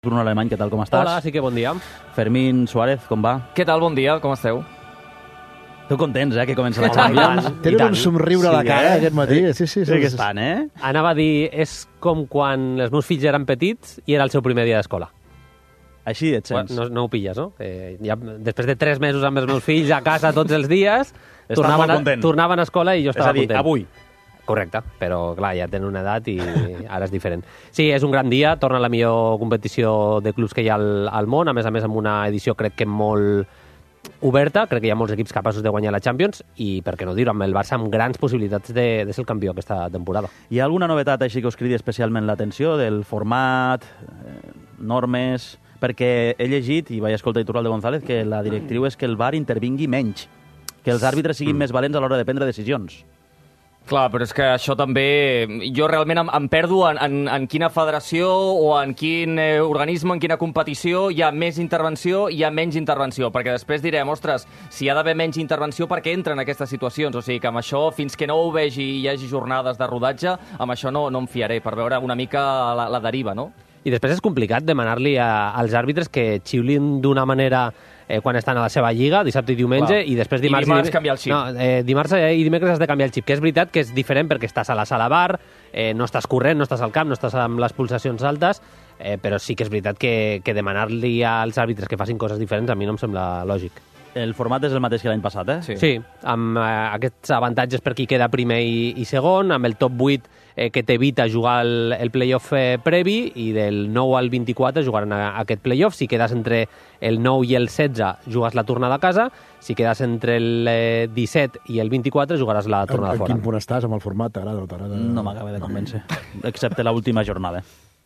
Bruno Alemany, què tal, com estàs? Hola, sí que bon dia. Fermín Suárez, com va? Què tal, bon dia, com esteu? Esteu contents, que comença la Champions? Tenen un somriure a la cara aquest matí. Sí, que estan, Anava a dir, és com quan els meus fills eren petits i era el seu primer dia d'escola. Així et sents. No ho pilles, no? Ja, després de 3 mesos amb els meus fills a casa tots els dies, tornaven a escola i jo estava content. És a dir, avui. Correcte, però clar, ja tenen una edat i ara és diferent. Sí, és un gran dia, torna la millor competició de clubs que hi ha al món, a més amb una edició crec que molt oberta, crec que hi ha molts equips capaços de guanyar la Champions i, per què no dir-ho, amb el Barça amb grans possibilitats de ser el campió aquesta temporada. Hi ha alguna novetat així que us cridi especialment l'atenció del format, normes... Perquè he llegit, i vaig escoltar Iturralde González, que la directriu és que el VAR intervingui menys, que els àrbitres siguin més valents a l'hora de prendre decisions. Clar, però és que això també... Jo realment em perdo en quina federació o en quin organisme, en quina competició hi ha més intervenció i hi ha menys intervenció, perquè després direm, ostres, si hi ha d'haver menys intervenció, per què entren aquestes situacions? O sigui que amb això, fins que no ho vegi i hi hagi jornades de rodatge, amb això no em fiaré, per veure una mica la deriva, no? I després és complicat demanar-li als àrbitres que xiulin d'una manera quan estan a la seva lliga, dissabte i diumenge, i després dimarts canviar el xip. Dimarts i dimecres has de canviar el xip, que és veritat que és diferent perquè estàs a la sala bar, no estàs corrent, no estàs al camp, no estàs amb les pulsacions altes, però sí que és veritat que demanar-li als àrbitres que facin coses diferents a mi no em sembla lògic. El format és el mateix que l'any passat, Sí, amb aquests avantatges per qui queda primer i segon, amb el top 8 que t'evita jugar el playoff previ, i del 9 al 24 jugaran aquest playoff. Si quedes entre el 9 i el 16 jugues la tornada a casa, si quedes entre el 17 i el 24 jugaràs la tornada fora. En quin punt estàs amb el format? T'agrada? No m'acaba de convèncer, excepte l'última jornada.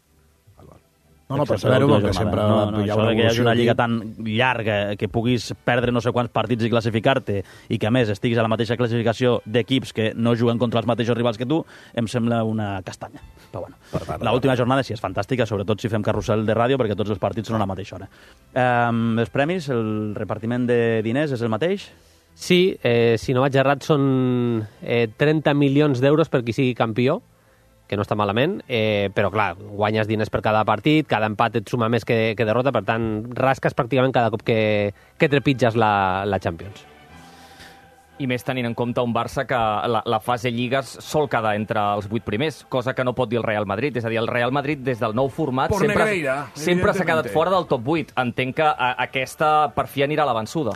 No, per saber-ho, perquè sempre hi ha una evolució. Que hi hagi una lliga tan llarga que puguis perdre no sé quants partits i classificar-te, i que a més estiguis a la mateixa classificació d'equips que no juguen contra els mateixos rivals que tu, em sembla una castanya. Però bueno, l'última jornada sí és fantàstica, sobretot si fem carrusel de ràdio, perquè tots els partits són a la mateixa hora. Els premis, el repartiment de diners és el mateix? Sí, si no vaig errat són 30 milions d'euros per qui sigui campió, que no està malament, però clar, guanyes diners per cada partit, cada empat et suma més que derrota, per tant, rasques pràcticament cada cop que trepitges la Champions. I més tenint en compte un Barça que la fase Lligues sol quedar entre els 8 primers, cosa que no pot dir el Real Madrid. És a dir, el Real Madrid, des del nou format, sempre s'ha quedat fora del top 8. Entenc que aquesta per fi anirà a la vençuda.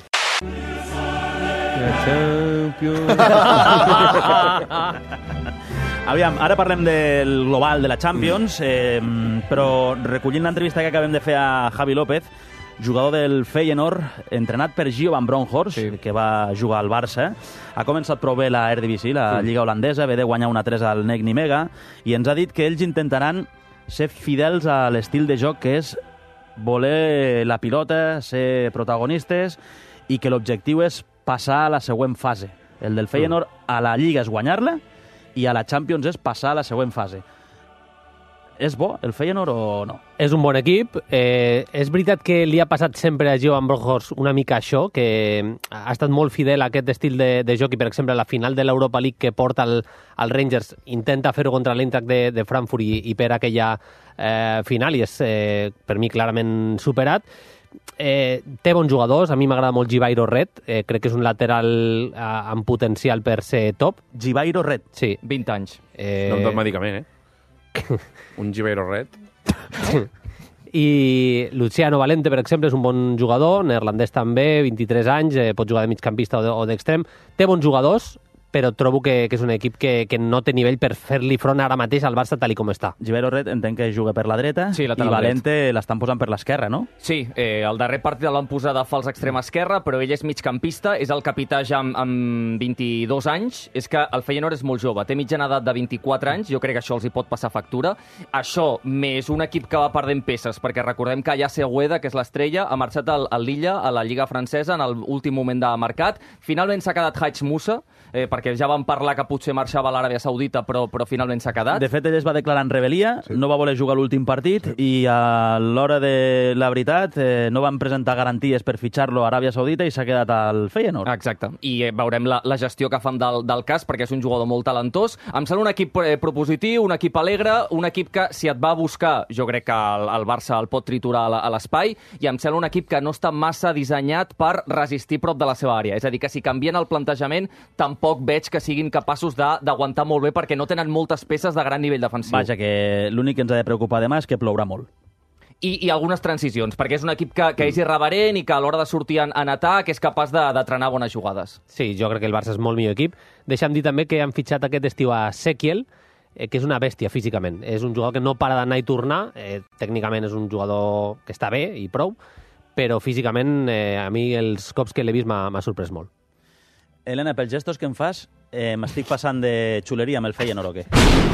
Aviam, ara parlem del global de la Champions, però recollint l'entrevista que acabem de fer a Javi López, jugador del Feyenoord, entrenat per Gio van Bronckhorst, que va jugar al Barça, ha començat prou bé la Eredivisie, la lliga holandesa, ve de guanyar 1-3 al NEC Nijmegen, i ens ha dit que ells intentaran ser fidels a l'estil de joc que és voler la pilota, ser protagonistes, i que l'objectiu és passar a la següent fase. El del Feyenoord a la Lliga és guanyar-la i a la Champions és passar a la següent fase. És bo el Feyenoord o no? És un bon equip. És veritat que li ha passat sempre a Gio van Bronckhorst una mica això, que ha estat molt fidel a aquest estil de joc, i per exemple la final de l'Europa League que porta el Rangers intenta fer-ho contra l'Eintracht de Frankfurt i per aquella final, i és per mi clarament superat. Té bons jugadors, a mi m'agrada molt Givairo Red, crec que és un lateral amb potencial per ser top. Givairo Red? Sí. 20 anys. No em dot medicament, Un Givairo Red. I Luciano Valente, per exemple, és un bon jugador, neerlandès també, 23 anys, pot jugar de migcampista o d'extrem. Té bons jugadors, però trobo que és un equip que no té nivell per fer-li front ara mateix al Barça tal com està. Givairo Red entenc que juga per la dreta, sí, i Valente l'estan posant per l'esquerra, no? Sí, el darrer partit el van posar de fals extrem esquerra, però ell és migcampista, és el capità ja amb 22 anys. És que el Feyenoord és molt jove, té mitjana edat de 24 anys, jo crec que això els hi pot passar factura. Això, més un equip que va perdent peces, perquè recordem que Yacer Gueda, que és l'estrella, ha marxat al Lilla, a la Lliga francesa, en l'últim moment de mercat. Finalment s'ha quedat Hajj Moussa, perquè perquè ja van parlar que potser marxava a l'Aràbia Saudita, però finalment s'ha quedat. De fet, ell es va declarar en rebel·lia, no va voler jugar l'últim partit i a l'hora de la veritat no van presentar garanties per fitxar-lo a Aràbia Saudita i s'ha quedat al Feyenoord. Exacte. I veurem la gestió que fan del cas, perquè és un jugador molt talentós. Em sembla un equip propositiu, un equip alegre, un equip que, si et va buscar, jo crec que el Barça el pot triturar a l'espai, i em sembla un equip que no està massa dissenyat per resistir prop de la seva àrea. És a dir, que si canvien el plantejament, tampoc veig que siguin capaços d'aguantar molt bé, perquè no tenen moltes peces de gran nivell defensiu. Vaja, que l'únic que ens ha de preocupar demà és que plourà molt. I algunes transicions, perquè és un equip que és irreverent i que a l'hora de sortir en atac és capaç de trenar bones jugades. Sí, jo crec que el Barça és molt millor equip. Deixa'm dir també que han fitxat aquest estiu a Sekiel, que és una bèstia físicament. És un jugador que no para d'anar i tornar. Tècnicament és un jugador que està bé i prou, però físicament a mi els cops que l'he vist m'ha sorprès molt. Helena, pels gestos que em fas, m'estic passant de xuleria amb el Feyenoord o què?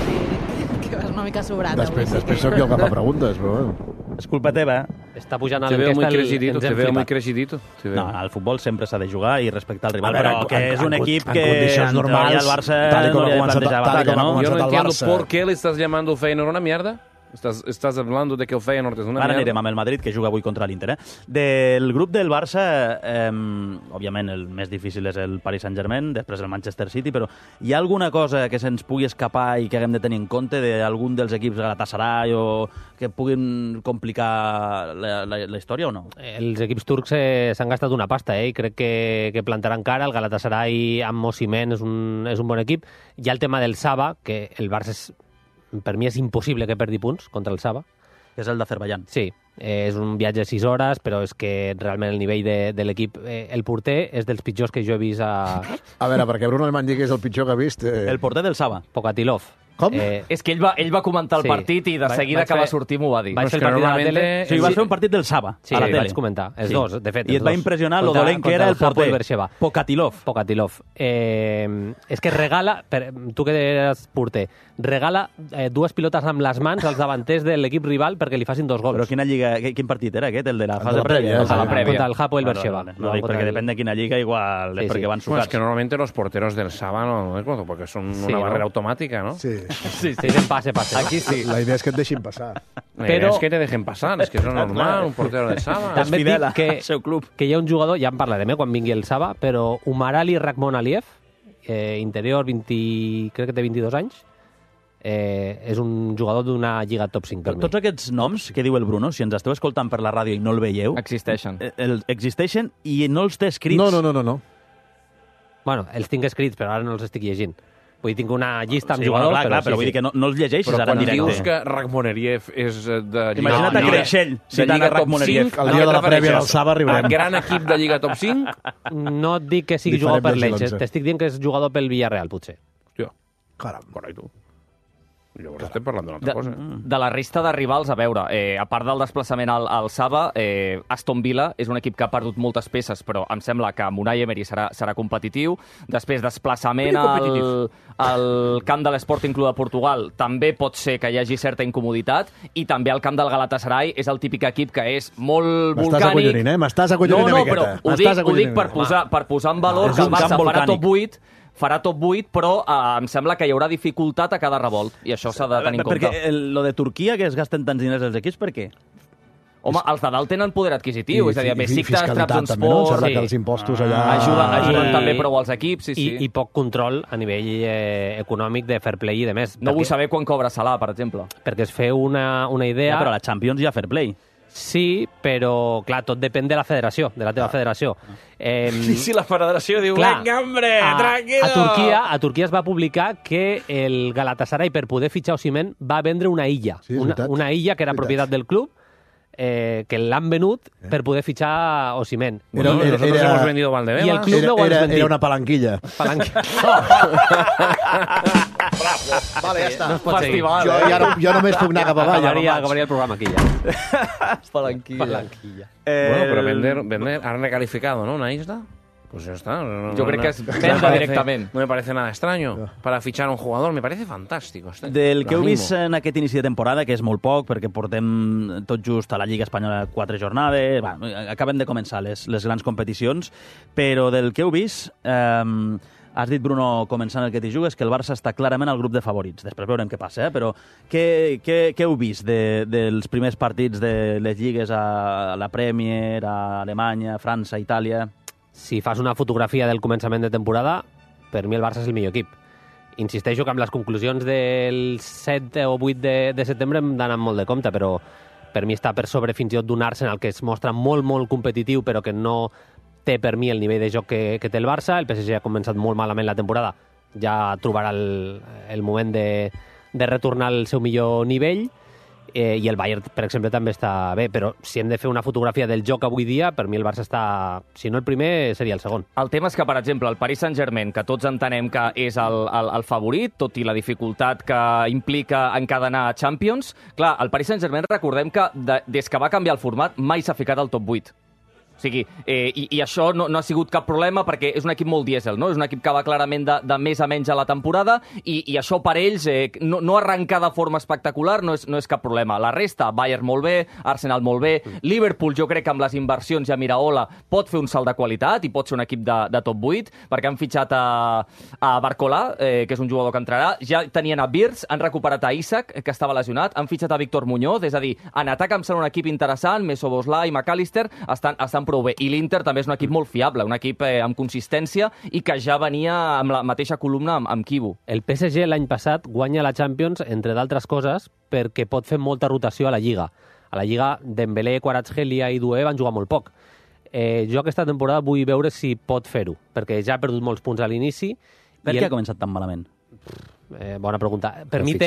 Que vas una mica sobrat. Després sóc jo el que fa preguntes, però bueno. És culpa teva. Està pujant a Te veo muy l'enquesta crecidito, ens te hem veo muy flipat. crecidito. No, al futbol sempre s'ha de jugar i respectar el rival, A veure, però que és un equip en que condicions en teoria normals, el Barça tal i com no li ha ha de començat- plantejar tal i batalla, com ha no? començat Yo no el entiendo Barça. por qué le estás llamando Feyenoord una mierda. Estás hablando de que el Feyenoord és una Ara mierda. anirem amb el Madrid, que juga avui contra l'Inter. Del grup del Barça, òbviament el més difícil és el Paris Saint-Germain, després el Manchester City, però hi ha alguna cosa que se'ns pugui escapar i que haguem de tenir en compte d'algun dels equips Galatasaray o que puguin complicar la història o no? Els equips turcs s'han gastat una pasta, i crec que plantaran cara. El Galatasaray amb Osimhen és un bon equip. Hi ha el tema del Saba, que el Barça per mi és impossible que perdi punts contra el Saba. Que és el d'Azerbaiyán. Sí, és un viatge de 6 hores, però és que realment el nivell de l'equip... el porter és dels pitjors que jo he vist a A veure, perquè Bruno Alemany digui que és el pitjor que ha vist... El porter del Saba. Pokatilov. Com? És que ell va comentar el Sí. partit i de seguida que va sortir m'ho va dir. Vaig fer el que partit a la normalment tele... Sí, vas fer un partit del Saba, Sí, a la tele. vaig comentar. Els dos, de fet. I et va impressionar lo dolent que era el porter. Pokatilov. És que regala, tu que eres porter, regala dues pilotes amb les mans als davanters de l'equip rival perquè li facin 2 gols. Però quina lliga, quin partit era aquest? El de la El fase de la prèvia, prèvia? sí. A la prèvia. Contra el Hapoel Beersheba. No, dic, perquè depèn de quina lliga, igual, Sí, perquè sí. van Bueno, es sucats. que normalmente los porteros del Saba no es bueno, porque son Sí, una ¿no? barrera automática, ¿no? Sí. Sí, en pase. Aquí sí. La idea és que et deixin passar. Però- Es que te dejen pasar, es que eso es normal, un portero del Saba. També et fidel dic que, al seu club. que hi ha un jugador, ja en parlarem quan vingui el Saba, però Umarali Rakhmonaliev, interior, crec que té 22 anys, és un jugador d'una lliga top 5 per mi. Tots aquests noms que diu el Bruno, si ens esteu escoltant per la ràdio i no el veieu, Existeixen. existeixen i no els té escrits. No. Bueno, els tinc escrits, però ara no els estic llegint. Vull dir, tinc una llista amb Sí, jugadors, bueno, clar, però vull dir que no els llegeixis Però ara en quan dius directe. que Rakhmonariev és de Lliga... Imagina't a Creixell, citant a Rakhmonariev. El dia de la prèvia del Saba arribarem. Gran equip de Lliga Top 5? No et dic que sigui Diferent jugador per del l'Elche, G11. t'estic dient que és jugador pel Villarreal, potser. Hòstia, Caram. correcte. Llavors estem parlant d'una altra cosa. De la resta de rivals, a veure, a part del desplaçament al Saba, Aston Villa és un equip que ha perdut moltes peces, però em sembla que amb Unai Emery serà competitiu. Després, desplaçament al camp de l'Sporting Club de Portugal, també pot ser que hi hagi certa incomoditat, i també el camp del Galatasaray és el típic equip que és molt M'estàs volcànic. acollonint, M'estàs acollonint una però miqueta. ho dic per posar en valor és que el un camp Barça farà volcànic. top 8, però em sembla que hi haurà dificultat a cada revolt, i això s'ha de tenir en compte. Perquè lo de Turquia, que es gasten tants diners els equips, per què? Home, els de dalt tenen poder adquisitiu, és a dir, a Besiktas, fiscalitat Trabzonspor... també, no? Em sembla sí. que els impostos allà... Ajuden I- també prou als equips, sí. I poc control a nivell econòmic de fair play i de més. No vull saber quan cobra Salah, per exemple. Perquè es feu una idea... Ja, però a la Champions hi ha fair play. Sí, però, clar, tot depèn de la federació, de la teva federació. Si la federació diu, Clar, venga, hombre, tranquilo! a Turquia es va publicar que el Galatasaray, per poder fitxar Osimhen, va vendre una illa. Sí, és veritat. Una illa que era Veritat. propietat del club, que l'han venut per poder fitxar Osimhen. Bueno, nosotros hemos vendido Valdebebas. Y el club no ho has vendit. Era una palanquilla. Vale, ja està. No es pot seguir. Festival, Jo només puc anar cap avall. Acabaria el programa aquí ja. Palanquilla. Bueno, pero vender, han recalificado, ¿no? Una isla. Pues ya está. Yo creo que es no venda me parece- directamente. No me parece nada extraño. Para fichar a un jugador, me parece fantástico. Del que heu Lo vist animo. en aquest inici de temporada, que és molt poc, perquè portem tot just a la Lliga Espanyola 4 jornades, acaben de començar les grans competicions, però del que heu vist, Has dit, Bruno, començant el que t'hi jugues, que el Barça està clarament al grup de favorits. Després veurem què passa, però què heu vist dels primers partits de les lligues a la Premier, a Alemanya, França, Itàlia? Si fas una fotografia del començament de temporada, per mi el Barça és el millor equip. Insisteixo que amb les conclusions del 7 o 8 de setembre hem d'anar molt de compte, però per mi està per sobre fins i tot d'un Arsenal que es mostra molt, molt competitiu, però que no té per mi el nivell de joc que té el Barça. El PSG ha començat molt malament la temporada, ja trobarà el moment de retornar al seu millor nivell, i el Bayern, per exemple, també està bé, però si hem de fer una fotografia del joc avui dia, per mi el Barça està, si no el primer, seria el segon. El tema és que, per exemple, el Paris Saint-Germain, que tots entenem que és el favorit, tot i la dificultat que implica encadenar Champions, clar, el Paris Saint-Germain, recordem que des que va canviar el format mai s'ha ficat al top 8. O sigui, i això no ha sigut cap problema perquè és un equip molt dièsel, no? És un equip que va clarament de més a menys a la temporada i això per ells no arrencar de forma espectacular no és cap problema. La resta, Bayern molt bé, Arsenal molt bé, Liverpool jo crec que amb les inversions i a Miraola pot fer un salt de qualitat i pot ser un equip de top 8 perquè han fitxat a Barcola, que és un jugador que entrarà, ja tenien a Wirtz, han recuperat a Isaac, que estava lesionat, han fitxat a Víctor Muñoz, és a dir, en atac em sembla un equip interessant, Mesoboslai i McAllister estan prou bé. I l'Inter també és un equip molt fiable, un equip amb consistència i que ja venia amb la mateixa columna amb Kivu. El PSG l'any passat guanya la Champions, entre d'altres coses, perquè pot fer molta rotació a la Lliga. A la Lliga, Dembélé, Kvaratskhelia i Doué van jugar molt poc. Jo aquesta temporada vull veure si pot fer-ho, perquè ja ha perdut molts punts a l'inici. Per què ha començat tan malament? Bona pregunta. Per mi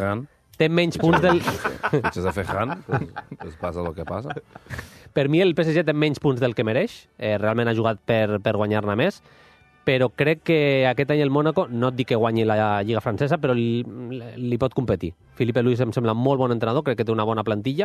té menys punts del... Fitxes de Fejan, pues passa el que passa. Per mi el PSG té menys punts del que mereix. Realment ha jugat per guanyar-ne més. Però crec que aquest any el Mónaco, no et dic que guanyi la Lliga francesa, però li pot competir. Philippe Luis em sembla molt bon entrenador, crec que té una bona plantilla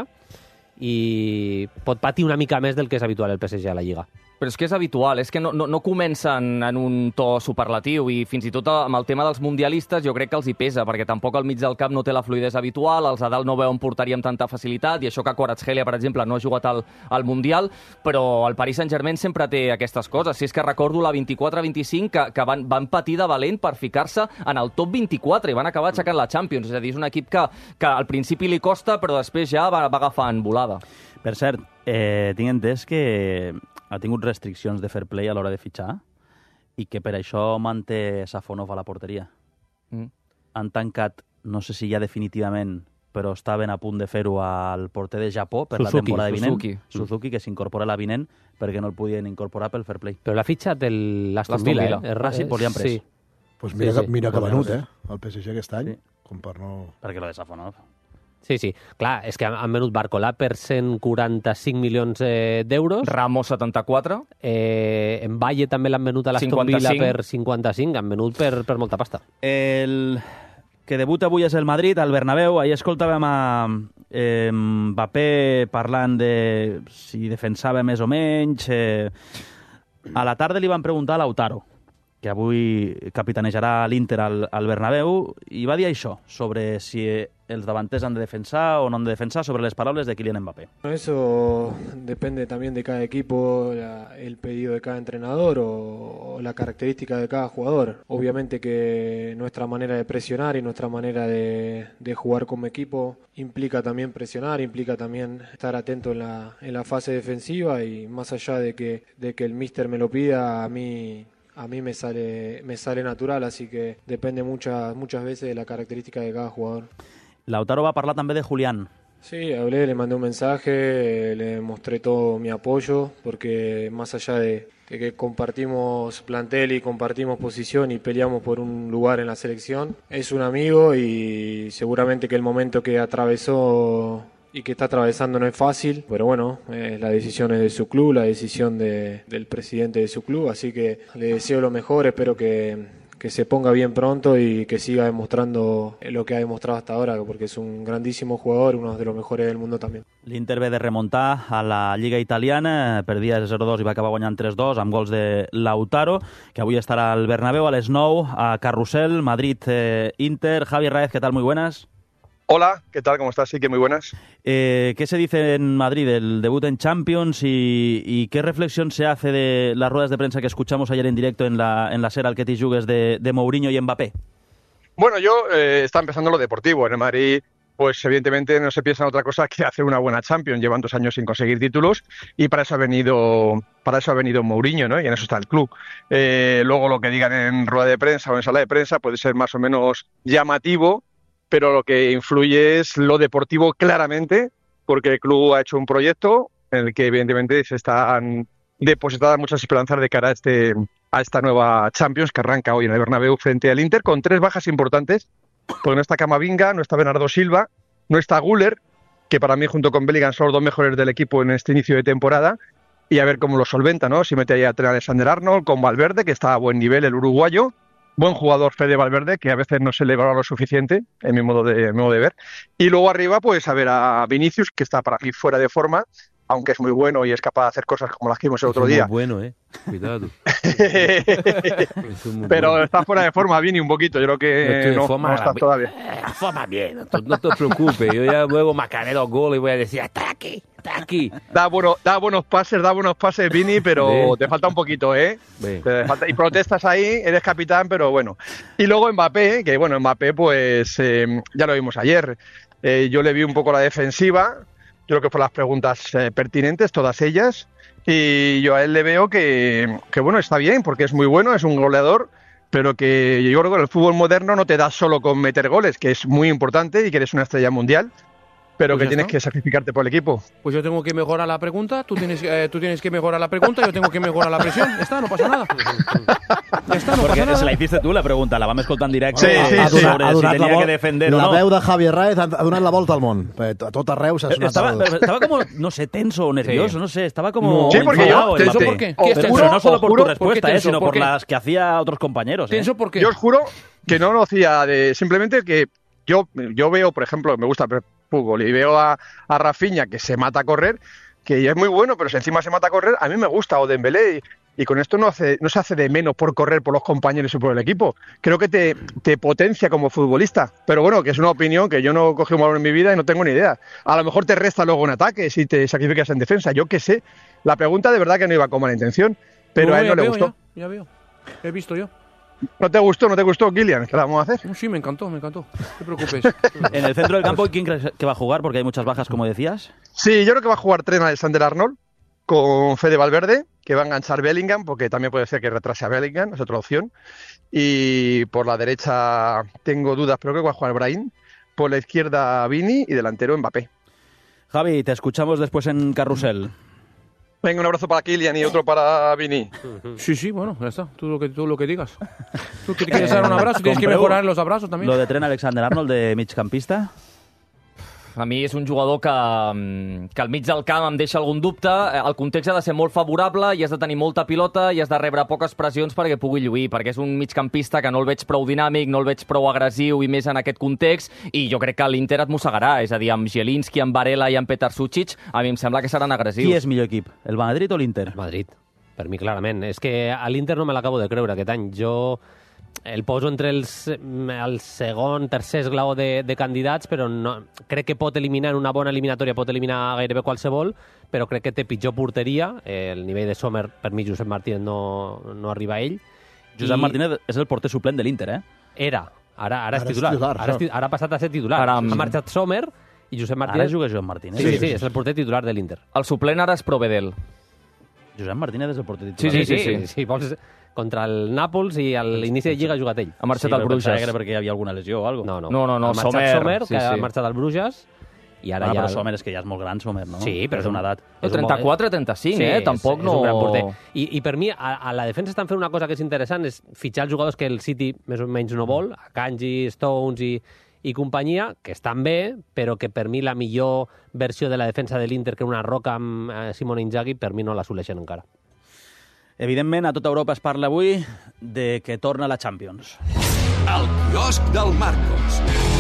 i pot patir una mica més del que és habitual el PSG a la Lliga. Però és que és habitual, és que no comencen en un to superlatiu i fins i tot amb el tema dels mundialistes jo crec que els hi pesa, perquè tampoc al mig del camp no té la fluidesa habitual, els a dalt no veuen porteria amb tanta facilitat i això que Kvaratskhelia, per exemple, no ha jugat al Mundial, però el Paris Saint-Germain sempre té aquestes coses. Si és que recordo la 24-25 que van patir de valent per ficar-se en el top 24 i van acabar aixecant la Champions, és a dir, és un equip que al principi li costa però després ja va agafant volada. Per cert, tinc entès que ha tingut restriccions de fair play a l'hora de fitxar i que per això manté Safonov a la porteria. Han tancat, no sé si ja definitivament, però estaven a punt de fer-ho al porter de Japó per la temporada vinent. Suzuki, que s'incorpora la vinent perquè no el podien incorporar pel fair play. Però l'ha fitxat l'Aston Villa. Sí, doncs li han pres. Pues mira que venut, el PSG aquest any, com per no... Perquè lo de Safonov... Sí, clar, és que han venut Barcola per 145 milions d'euros. Ramos, 74. En Valle també l'han venut a l'Aston Villa per 55. Han venut per molta pasta. El que debuta avui és el Madrid, al Bernabéu. Ahir escoltàvem a Mbappé parlant de si defensava més o menys. A la tarda li van preguntar a Lautaro, que avui capitanejarà l'Inter al Bernabéu, i va dir això, sobre si els davanters han de defensar o no han de defensar, sobre les palabras de Kylian Mbappé. Eso depende también de cada equipo, el pedido de cada entrenador o la característica de cada jugador. Obviamente que nuestra manera de presionar y nuestra manera de jugar como equipo implica también presionar, implica también estar atento en la fase defensiva, y más allá de que el míster me lo pida, a mí me sale natural, así que depende muchas veces de la característica de cada jugador. Lautaro va parlar també de Julián. Sí, hablé, le mandé un mensaje, le mostré todo mi apoyo, porque más allá de que compartimos plantel y compartimos posición y peleamos por un lugar en la selección, es un amigo y seguramente que el momento que atravesó y que está atravesando no es fácil, pero bueno, la decisión es de su club, la decisión del presidente de su club, así que le deseo lo mejor, espero que se ponga bien pronto y que siga demostrando lo que ha demostrado hasta ahora, porque es un grandísimo jugador, uno de los mejores del mundo también. L'Inter ve de remuntar a la Lliga Italiana, perdia 0-2 i va acabar guanyant 3-2 amb gols de Lautaro, que avui estarà al Bernabéu a les 9, a Carrusel, Madrid-Inter. Javi Raez, ¿qué tal? Muy buenas. Hola, ¿qué tal? ¿Cómo estás? Sí, que muy buenas. ¿Qué se dice en Madrid del debut en Champions y qué reflexión se hace de las ruedas de prensa que escuchamos ayer en directo en la SER al que te jugues de Mourinho y Mbappé? Bueno, yo está empezando lo deportivo. En el Madrid, pues evidentemente no se piensa en otra cosa que hacer una buena Champions. Llevan 2 años sin conseguir títulos y para eso ha venido Mourinho, ¿no? Y en eso está el club. Luego lo que digan en rueda de prensa o en sala de prensa puede ser más o menos llamativo, pero lo que influye es lo deportivo claramente, porque el club ha hecho un proyecto en el que evidentemente se están depositadas muchas esperanzas de cara a esta nueva Champions que arranca hoy en el Bernabéu frente al Inter, con 3 bajas importantes, porque no está Camavinga, no está Bernardo Silva, no está Güler, que para mí junto con Bellingham son los 2 mejores del equipo en este inicio de temporada, y a ver cómo lo solventa, ¿no? Si mete ahí a Trent Alexander-Arnold con Valverde, que está a buen nivel, el uruguayo. Buen jugador Fede Valverde, que a veces no se le valora lo suficiente, en mi modo de ver. Y luego arriba, pues a ver a Vinicius, que está para mí fuera de forma, aunque es muy bueno y es capaz de hacer cosas como las que vimos el otro día. Es muy bueno, Cuidado. Pero está fuera de forma, Vini, un poquito. Yo creo que no está todavía. Forma bien, no te preocupes. Yo ya luego marcaré 2 goles y voy a decir, está aquí. Da buenos pases, Vini, pero te falta un poquito, ¿eh? Te falta, y protestas ahí, eres capitán, pero bueno. Y luego Mbappé, que bueno, Mbappé, pues ya lo vimos ayer. Yo le vi un poco la defensiva. Creo que fueron las preguntas pertinentes, todas ellas, y yo a él le veo que bueno, está bien, porque es muy bueno, es un goleador, pero que yo creo que el fútbol moderno no te da solo con meter goles, que es muy importante y que eres una estrella mundial, pero pues que tienes que sacrificarte por el equipo. Pues yo tengo que mejorar la pregunta, tú tienes que mejorar la pregunta, yo tengo que mejorar la presión. Ya está, no pasa nada. Ja està, no Perquè passa nada. se la hiciste tu, la pregunta, la vam escoltar en directe Sí. sobre si tenia que defender o no. La veu de Javier Raez ha donat la volta al món. A tot arreu s'ha sonat... Estaba como, no sé, tenso o nervioso, no sé, estaba como... Sí, porque yo... ¿Tenso por qué? ¿Qué es tenso? Pero no solo por tu respuesta, tenso? sino ¿Por por qué? las que hacía otros compañeros. ¿Tenso por qué? Yo os juro que no lo hacía de... Simplemente que yo veo, por ejemplo, me gusta el fútbol y veo a Rafinha que se mata a correr, que es muy bueno, pero si encima se mata a correr, a mí me gusta, o Dembélé, y con esto no se hace de menos por correr por los compañeros y por el equipo. Creo que te potencia como futbolista, pero bueno, que es una opinión que yo no cogí un balón en mi vida y no tengo ni idea. A lo mejor te resta luego en ataque si te sacrificas en defensa, yo qué sé. La pregunta de verdad que no iba con mala intención, pero a él no le gustó. Ya veo, he visto yo. ¿No te gustó, Kylian? ¿Qué la vamos a hacer? Sí, me encantó, no te preocupes. En el centro del campo, ¿quién crees que va a jugar? Porque hay muchas bajas, como decías. Sí, yo creo que va a jugar Trent Alexander-Arnold con Fede Valverde, que va a enganchar Bellingham, porque también puede ser que retrase a Bellingham, es otra opción. Y por la derecha tengo dudas, pero creo que va a jugar Brahim. Por la izquierda Vini y delantero Mbappé. Javi, te escuchamos después en Carrusel. Venga, un abrazo para Kylian y otro para Vini. Sí, bueno, ya está. Tú lo que digas. Tú que quieres dar un abrazo, tienes que mejorar los abrazos también. Lo de Trent Alexander-Arnold de migcampista. A mi és un jugador que al mig del camp em deixa algun dubte. El context ha de ser molt favorable i has de tenir molta pilota i has de rebre poques pressions perquè pugui lluir, perquè és un migcampista que no el veig prou dinàmic, no el veig prou agressiu i més en aquest context, i jo crec que l'Inter et mossegarà. És a dir, amb Zielinski, amb Varela i amb Petar Sucic, a mi em sembla que seran agressius. Qui és millor equip, el Madrid o l'Inter? Madrid, per mi clarament. És que a l'Inter no me l'acabo de creure aquest any. Jo el poso entre el segon, tercer esglaó de candidats, però no, crec que pot eliminar en una bona eliminatòria, pot eliminar gairebé qualsevol, però crec que té pitjor porteria. El nivell de Sommer, per mi, Josep Martínez no arriba a ell. Josep Martínez és el porter suplent de l'Inter, Era. Ara és titular. Ara ha passat a ser titular. Ha marxat Sommer i Josep Martínez... Ara juga Josep Martínez. Sí, és el porter titular de l'Inter. El suplent ara és Provedel. Josep Martínez és el porter titular. Sí. Vols... Contra el Nàpols i a l'inici de Lliga ha jugat ell. Ha marxat al Bruges. Perquè hi havia alguna lesió o alguna cosa. No. Ha marxat Sommer, que ha marxat al Bruges, i ara ja... Però Sommer és que ja és molt gran, Sommer, no? Sí, però és una edat. 34, 35, tampoc no... És un gran porter. I per mi, a la defensa estan fent una cosa que és interessant, és fitxar els jugadors que el City més o menys no vol, Akanji, Stones i companyia, que estan bé, però que per mi la millor versió de la defensa de l'Inter, que una Roca amb Simone Inzaghi, per mi no l'assoleixen encara. Evidentment, a tota Europa es parla avui de que torna la Champions. El quiosc del Marcos.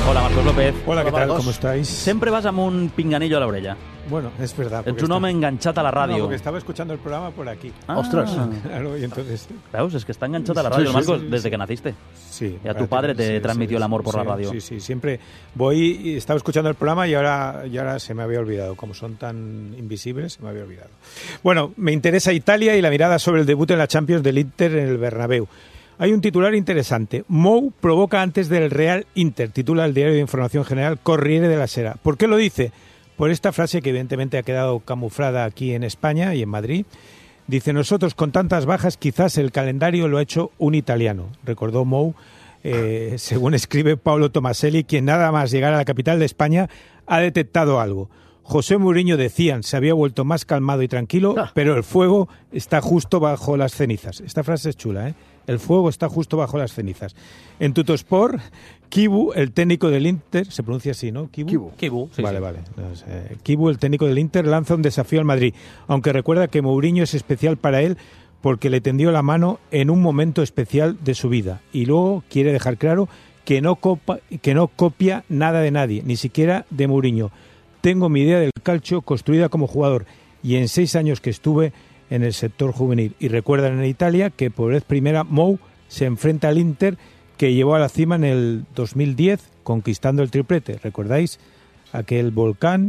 Hola, Marcos López. Hola, ¿qué tal? Marcos. ¿Cómo estáis? Sempre vas amb un pinganillo a l'orella. Bueno, es verdad. Ets un home enganxat a la No, ràdio. porque estaba escuchando el programa por aquí. Ostras. Claro, y entonces... Veus? És que està enganxat a la ràdio, Sí, Marcos, sí, desde sí. que naciste. Sí. Y a tu padre te transmitió el amor por la radio. Sí, sí, siempre voy y estaba escuchando el programa y ahora se me había olvidado. Como son tan invisibles, se me había olvidado. Bueno, me interesa Italia y la mirada sobre el debut en la Champions del Inter en el Bernabéu. Hay un titular interesante. Mou provoca antes del Real Inter, titula el diario de información general Corriere della Sera. ¿Por qué lo dice? Por esta frase que evidentemente ha quedado camuflada aquí en España y en Madrid. Dice, nosotros con tantas bajas quizás el calendario lo ha hecho un italiano, recordó Mou, según escribe Paolo Tomaselli, quien nada más llegar a la capital de España ha detectado algo. José Mourinho, decían, se había vuelto más calmado y tranquilo, pero el fuego está justo bajo las cenizas. Esta frase es chula, ¿eh? El fuego está justo bajo las cenizas. En Tuttosport, Kibu, el técnico del Inter, se pronuncia así, ¿no? Kibu, sí, vale, sí. Vale. Kibu, el técnico del Inter, lanza un desafío al Madrid, aunque recuerda que Mourinho es especial para él porque le tendió la mano en un momento especial de su vida. Y luego quiere dejar claro que no copia nada de nadie, ni siquiera de Mourinho. Tengo mi idea del calcio construida como jugador y en 6 años que estuve en el sector juvenil. Y recuerdan en Italia que por vez primera Mou se enfrenta al Inter que llevó a la cima en el 2010 conquistando el triplete. ¿Recordáis? Aquel volcán,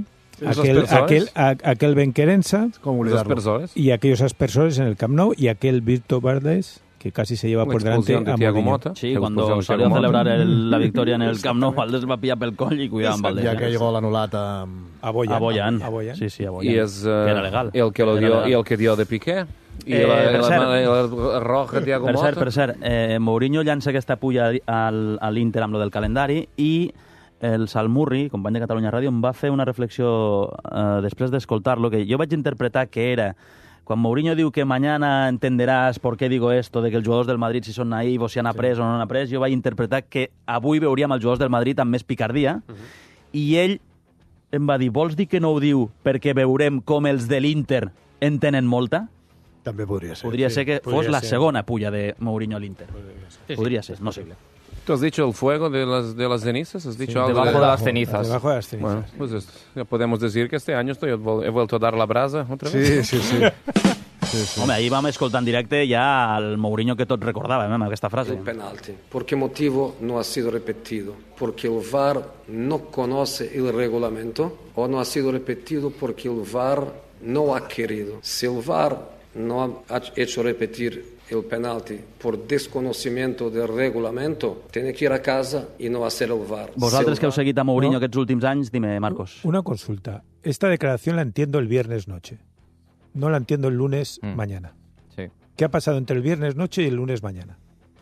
aquel Benquerensa y aquellos aspersores en el Camp Nou y aquel Virto Verdes que casi se lleva por delante a Mourinho. Sí, cuando salió a celebrar la victoria en el Camp Nou, Valdés va pillar pel coll i cuidar amb Valdés. Ja que llegó l'anul·lat a Boyan. Sí, a Boyan. Y es que era legal. el que dio de Piqué. I la roja Thiago Motta. Per cert, Mourinho llança aquesta pulla a l'Inter amb lo del calendari i el Salmurri, company de Catalunya Ràdio, em va fer una reflexió després d'escoltar-lo, que jo vaig interpretar que era quan Mourinho diu que mañana entenderás por qué digo esto, de que els jugadors del Madrid si són naïvos, si han après o no han après, jo vaig interpretar que avui veuríem els jugadors del Madrid amb més picardia, i ell em va dir, vols dir que no ho diu perquè veurem com els de l'Inter en tenen molta? També podria ser. Podria ser que fos la segona pulla de Mourinho a l'Inter. Podria ser, no sé. ¿Tú has dicho el fuego de las cenizas? ¿Has dicho algo debajo de las cenizas. Debajo de las cenizas. Bueno, pues ya podemos decir que este año he vuelto a dar la brasa otra vez. Sí. Home, ahir vam escoltar en directe ja el Mourinho que tots recordàvem, amb aquesta frase. El penalti. ¿Por qué motivo no ha sido repetido? ¿Porque el VAR no conoce el reglamento o no ha sido repetido porque el VAR no ha querido? Si el VAR no ha hecho repetir el penalti por desconocimiento del reglamento, tiene que ir a casa y no hacer el VAR. Vosaltres que heu seguit a Mourinho aquests últims anys, dime, Marcos. Una consulta. Esta declaración la entiendo el viernes noche. No la entiendo el lunes mañana. Sí. ¿Qué ha pasado entre el viernes noche y el lunes mañana?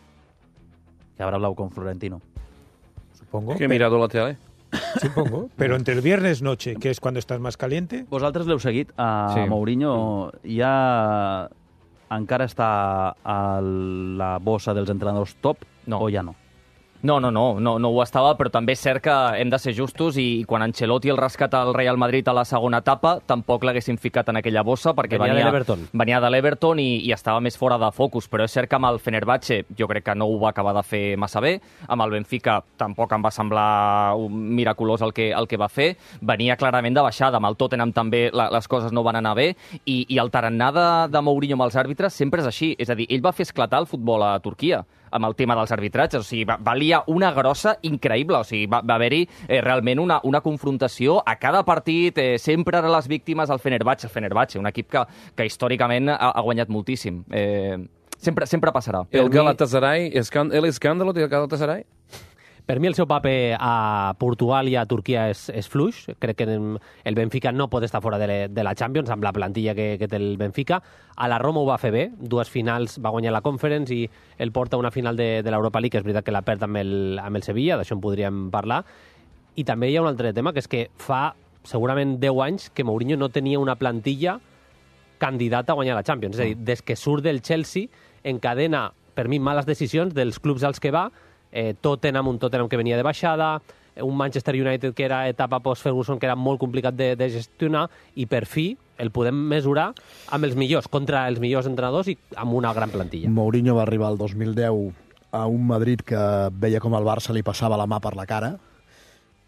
Que habrá hablado con Florentino. Supongo. Que he mirado la tele. Supongo. Pero entre el viernes noche, que es cuando estás más caliente... Vosaltres l'heu seguit a Mourinho. Ja encara està a la bossa dels entrenadors top o ja no? No ho estava, però també és cert que hem de ser justos i quan Ancelotti el rescata al Real Madrid a la segona etapa tampoc l'haguessin ficat en aquella bossa perquè venia de l'Everton i estava més fora de focus, però és cert que amb el Fenerbahçe jo crec que no ho va acabar de fer massa bé, amb el Benfica tampoc em va semblar miraculós el que va fer, venia clarament de baixada, amb el Tottenham també les coses no van anar bé i el tarannà de Mourinho amb els àrbitres sempre és així, és a dir, ell va fer esclatar el futbol a Turquia amb el tema dels arbitratges, o sigui, valia una grossa increïble, o sigui, va haver-hi realment una confrontació a cada partit, sempre eren les víctimes al Fenerbahçe, un equip que històricament ha guanyat moltíssim. Sempre passarà. El Galatasaray, l'escàndalo del Galatasaray? Per mi el seu paper a Portugal i a Turquia és fluix. Crec que el Benfica no pot estar fora de la Champions amb la plantilla que té el Benfica. A la Roma ho va fer bé, 2 finals, va guanyar la Conference i el porta a una final de l'Europa League, és veritat que la perd amb el Sevilla, d'això en podríem parlar. I també hi ha un altre tema, que és que fa segurament 10 anys que Mourinho no tenia una plantilla candidata a guanyar la Champions. És a dir, des que surt del Chelsea encadena, per mi, males decisions dels clubs als que va, un Tottenham que venia de baixada, un Manchester United que era etapa post-Ferguson que era molt complicat de gestionar i per fi el podem mesurar amb els millors, contra els millors entrenadors i amb una gran plantilla. Mourinho va arribar el 2010 a un Madrid que veia com el Barça li passava la mà per la cara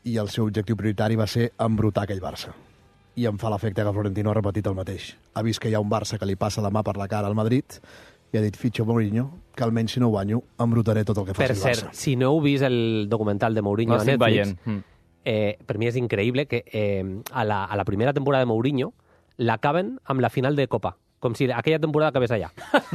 i el seu objectiu prioritari va ser embrutar aquell Barça. I em fa l'efecte que Florentino ha repetit el mateix. Ha vist que hi ha un Barça que li passa la mà per la cara al Madrid i ha dit, fitxo Mourinho, que almenys si no guanyo, embrutaré tot el que faci el Barça. Per cert, si no heu vist el documental de Mourinho a Netflix, per mi és increïble que a la primera temporada de Mourinho l'acaben amb la final de Copa, com si aquella temporada acabés allà.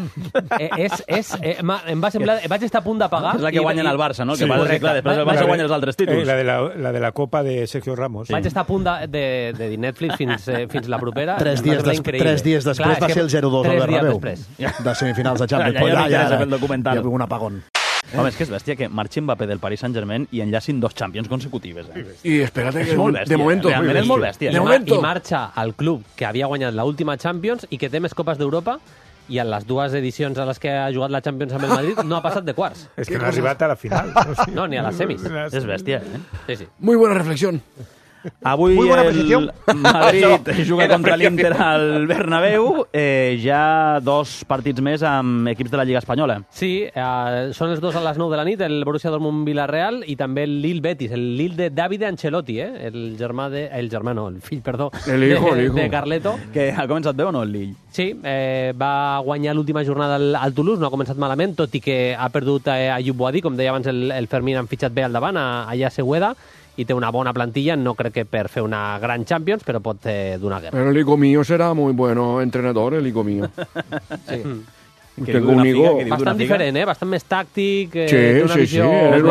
Em va semblar... Vaig estar a punt d'apagar... És la que guanyen al Barça, no? Que passa, clar, després el Barça guanya els altres títols. La de la Copa de Sergio Ramos. Vaig estar a punt de dir Netflix fins la propera. 3 dies després va ser el 0-2 al Bernabéu. De semifinals de Champions. Ja m'interessa el documental. Hi ha un apagón. Home, és que és bèstia que marxi Mbappé del Paris Saint-Germain i enllacin 2 Champions consecutives. Y espérate que és molt bèstia. de momento... Realment és molt bèstia. I marxa al club que havia guanyat l'última Champions i que té més copes d'Europa i en les 2 edicions a les que ha jugat la Champions amb el Madrid no ha passat de quarts. És que no ha arribat a la final. No, ni a les semis. És bèstia, Sí. Muy buena reflexión. Avui el Madrid juga contra l'Inter al Bernabéu, ja 2 partits més amb equips de la Lliga Espanyola. Sí, són els 2 a les 9 de la nit, el Borussia Dortmund-Villarreal i també el Lille Betis, el Lille de Davide Ancelotti, el fill, perdó, de Carleto. Que ha començat bé o no el Lille? Sí, va guanyar l'última jornada al Toulouse, no ha començat malament, tot i que ha perdut Ayub Boadí, com deia abans el Fermín, han fitxat bé al davant, allà a Segueda, i té una bona plantilla, no crec que per fer una gran Champions, però pot donar guerra. Pero el hijo mío será muy bueno entrenador, el hijo mío. Sí. Tengo un hijo... Bastant diferent, bastant més tàctic, sí, té una visió...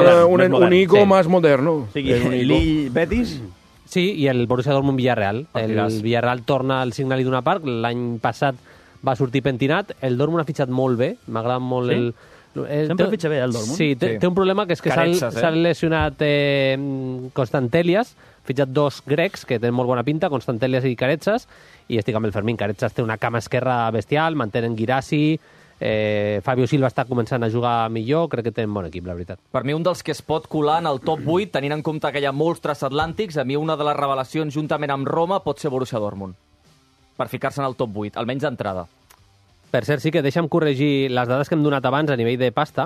un hijo más moderno. Sí, Lille Betis... Sí, i el Borussia Dortmund-Villarreal. El Villarreal torna al Signal Iduna Park, l'any passat va sortir pentinat, el Dortmund ha fitxat molt bé, m'agrada molt el... Sempre fitxa bé el Dortmund. Sí, té un problema que és que s'ha lesionat Constantelias, fitxat 2 grecs que tenen molt bona pinta, Constantelias i Caretsas, i estic amb el Fermín. Caretsas té una cama esquerra bestial, mantenen Guirassi, Fabio Silva està començant a jugar millor, crec que tenen bon equip, la veritat. Per mi un dels que es pot colar en el top 8, tenint en compte que hi ha molts transatlàntics, a mi una de les revelacions juntament amb Roma pot ser Borussia Dortmund, per ficar-se en el top 8, almenys d'entrada. Per cert, sí que deixa'm corregir les dades que hem donat abans a nivell de pasta.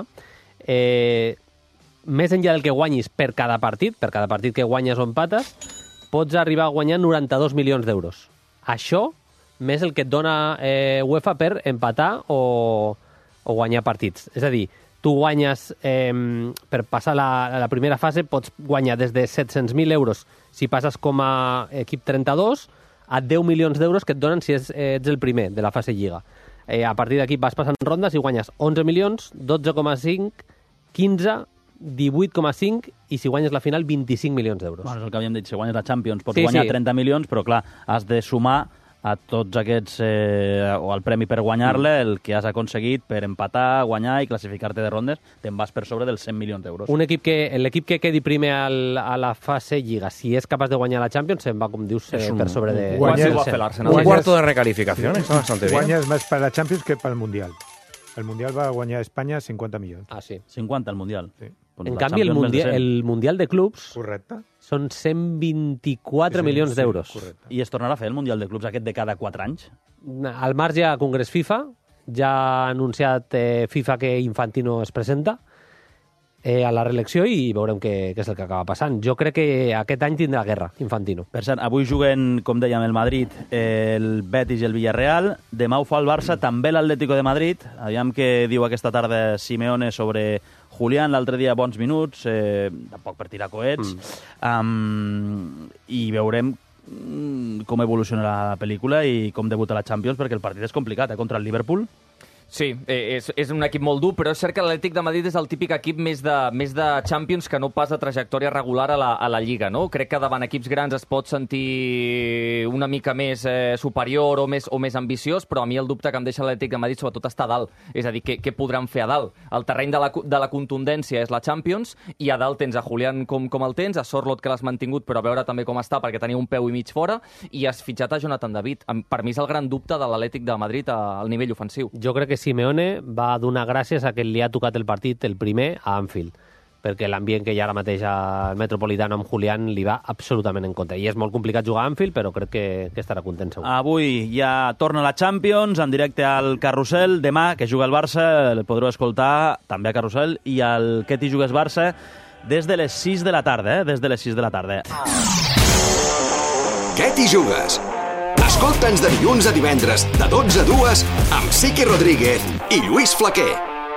Més enllà del que guanyis per cada partit que guanyes o empates, pots arribar a guanyar 92 milions d'euros. Això, més el que et dona UEFA per empatar o guanyar partits. És a dir, tu guanyes, per passar la primera fase, pots guanyar des de 700.000 euros si passes com a equip 32 a 10 milions d'euros que et donen si ets el primer de la fase Lliga. A partir d'aquí vas passant rondes i guanyes 11 milions, 12,5, 15, 18,5 i si guanyes la final 25 milions d'euros. Bueno, és el que havíem dit, si guanyes la Champions pots guanyar 30 milions, però clar, has de sumar a tots aquests, o al premi per guanyar-le, el que has aconseguit per empatar, guanyar i classificar-te de rondes, te'n vas per sobre dels 100 milions d'euros. L'equip que quedi primer a la fase Lliga, si és capaç de guanyar la Champions, se'n va, com dius, per sobre de... Un cuarto de recalificación, está bastante bien. Guanyes més per la Champions que pel Mundial. El Mundial va guanyar a Espanya 50 milions. Ah, sí. 50 el Mundial. Sí. En canvi, el Mundial de Clubs... Correcte. Són 124 milions d'euros. Correcte. I es tornarà a fer el Mundial de Clubs aquest de cada 4 anys? Al marge a Congrés FIFA, ja ha anunciat FIFA que Infantino es presenta a la reelecció i veurem què és el que acaba passant. Jo crec que aquest any tindrà guerra, Infantino. Per cert, avui juguen, com dèiem, el Madrid, el Betis i el Villarreal. Demà ho fa el Barça, també l'Atlético de Madrid. Aviam què diu aquesta tarda Simeone sobre Julián, l'altre dia bons minuts, tampoc per tirar coets. I veurem com evoluciona la pel·lícula i com debuta la Champions, perquè el partit és complicat, contra el Liverpool. Sí, és un equip molt dur, però és cert que l'Atlètic de Madrid és el típic equip més de Champions que no pas de trajectòria regular a la Lliga, no? Crec que davant equips grans es pot sentir una mica més superior o més ambiciós, però a mi el dubte que em deixa l'Atlètic de Madrid sobretot està a dalt. És a dir, què podran fer a dalt? El terreny de la contundència és la Champions i a dalt tens a Julián com el tens, a Sorloth que l'has mantingut però a veure també com està perquè tenia un peu i mig fora i has fitxat a Jonathan David. Per mi és el gran dubte de l'Atlètic de Madrid al nivell ofensiu. Jo crec que Simeone va donar gràcies a que li ha tocat el partit el primer a Anfield, perquè l'ambient que hi ha ara mateix al Metropolitano amb Julián li va absolutament en contra. I és molt complicat jugar a Anfield, però crec que estarà content segur. Avui ja torna la Champions, en directe al Carrusel. Demà, que juga el Barça, el podreu escoltar també a Carrusel. I el Què t'hi jugues Barça, des de les 6 de la tarda, des de les 6 de la tarda. Què t'hi jugues? Escolta'ns de dilluns a divendres, de 12 a 2, amb Siqui Rodríguez i Lluís Flaquer.